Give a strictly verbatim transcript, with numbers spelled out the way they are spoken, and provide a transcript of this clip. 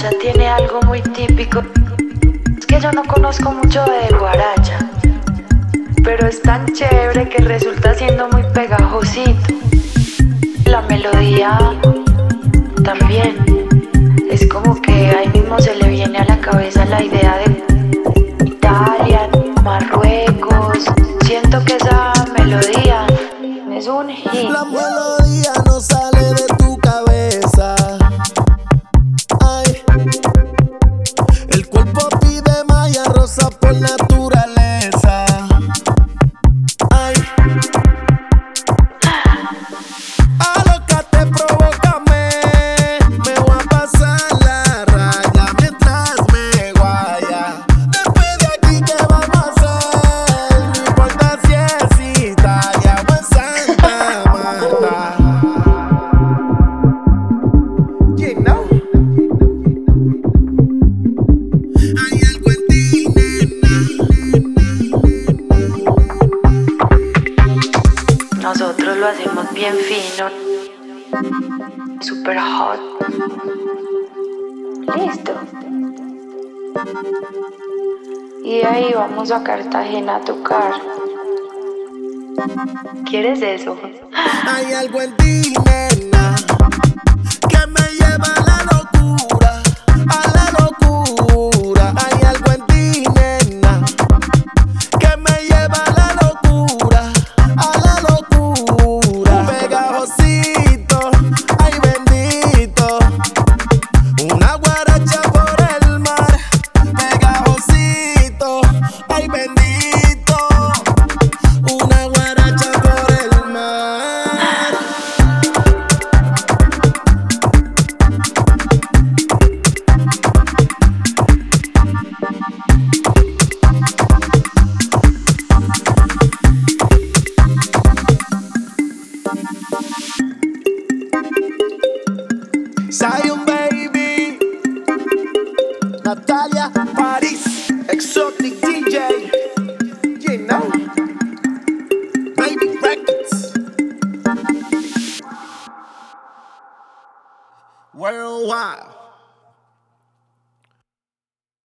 guaracha tiene algo muy típico. Es que yo no conozco mucho de guaracha, pero es tan chévere que resulta siendo muy pegajosito. La melodía también. Es como que ahí mismo se le viene a la cabeza la idea de Italia, Marruecos. Siento que esa melodía es un hit. La melodía no sale de tu cabeza. Ay, el cuerpo pide malla rosa por naturaleza. Ay, alócate, provócame. Me voy a pasar la raya mientras me guaya. Después de aquí, ¿qué vamos a hacer? No importa si es Italia o en Santa Marta. You know. Hay algo en ti, nena. Nosotros lo hacemos bien fino, super hot. Listo. Y de ahí vamos a Cartagena a tocar. ¿Quieres eso? Hay algo en ti, nena, que me lleva a la locura, a la locura. Hay algo en ti, nena, que me lleva a la locura, a la locura. Pegajosito, ay bendito, una guaracha por el mar. Pegajosito, ay bendito, una guaracha por el mar. Zion baby, Natalia Paris, Exotic D J, you know, Baby Records, Worldwide.